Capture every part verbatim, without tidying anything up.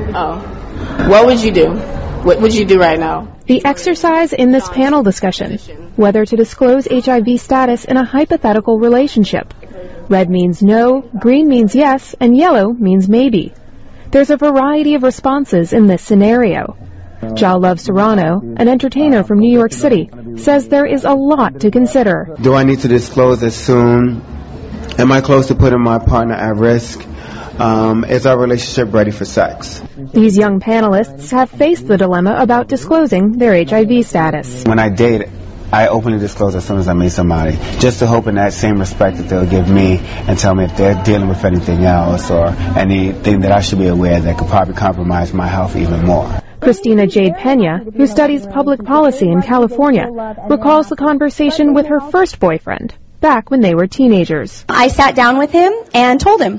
Oh. What would you do? What would you do right now? The exercise in this panel discussion, whether to disclose H I V status in a hypothetical relationship. Red means no, green means yes, and yellow means maybe. There's a variety of responses in this scenario. Jal Love Serrano, an entertainer from New York City, says there is a lot to consider. Do I need to disclose this soon? Am I close to putting my partner at risk? Um, is our relationship ready for sex? These young panelists have faced the dilemma about disclosing their H I V status. When I date, I openly disclose as soon as I meet somebody, just to hope in that same respect that they'll give me and tell me if they're dealing with anything else or anything that I should be aware that could probably compromise my health even more. Christina Jade Pena, who studies public policy in California, recalls the conversation with her first boyfriend back when they were teenagers. I sat down with him and told him.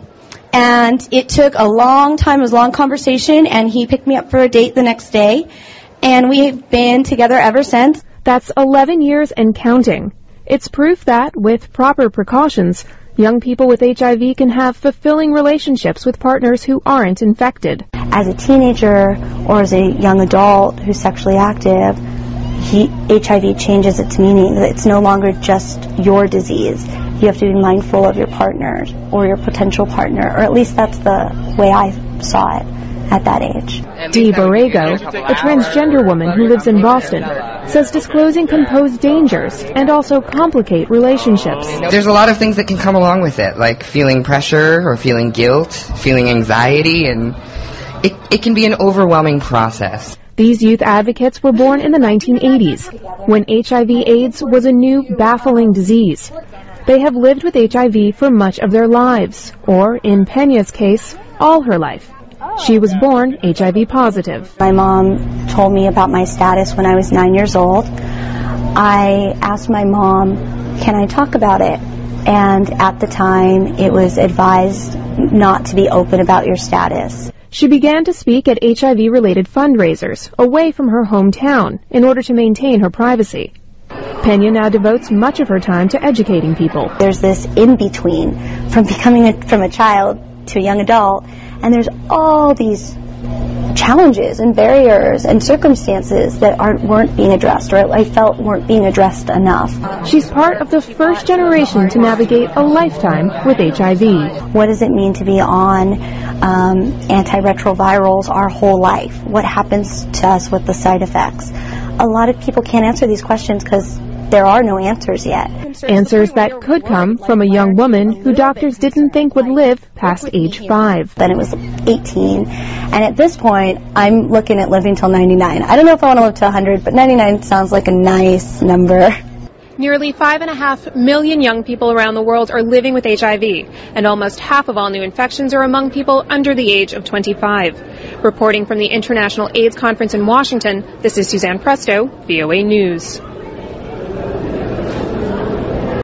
And it took a long time, it was a long conversation, and he picked me up for a date the next day. And we've been together ever since. That's eleven years and counting. It's proof that, with proper precautions, young people with H I V can have fulfilling relationships with partners who aren't infected. As a teenager or as a young adult who's sexually active, he, H I V changes its meaning. It's no longer just your disease. You have to be mindful of your partner or your potential partner, or at least that's the way I saw it at that age. Dee Borrego, a transgender woman who lives in Boston, says disclosing can pose dangers and also complicate relationships. There's a lot of things that can come along with it, like feeling pressure or feeling guilt, feeling anxiety, and it, it can be an overwhelming process. These youth advocates were born in the nineteen eighties, when H I V AIDS was a new, baffling disease. They have lived with H I V for much of their lives, or, in Pena's case, all her life. She was born H I V positive. My mom told me about my status when I was nine years old. I asked my mom, can I talk about it? And at the time, it was advised not to be open about your status. She began to speak at H I V-related fundraisers away from her hometown in order to maintain her privacy. Pena now devotes much of her time to educating people. There's this in-between from becoming a, from a child to a young adult, and there's all these challenges and barriers and circumstances that aren't weren't being addressed, or I felt weren't being addressed enough. She's part of the first generation to navigate a lifetime with H I V. What does it mean to be on um, antiretrovirals our whole life? What happens to us with the side effects? A lot of people can't answer these questions because there are no answers yet. Answers that could come from a young woman who doctors didn't think would live past age five. Then it was eighteen, and at this point, I'm looking at living till ninety-nine. I don't know if I want to live to one hundred, but ninety-nine sounds like a nice number. Nearly five and a half million young people around the world are living with H I V, and almost half of all new infections are among people under the age of twenty-five. Reporting from the International AIDS Conference in Washington, this is Suzanne Presto, V O A News.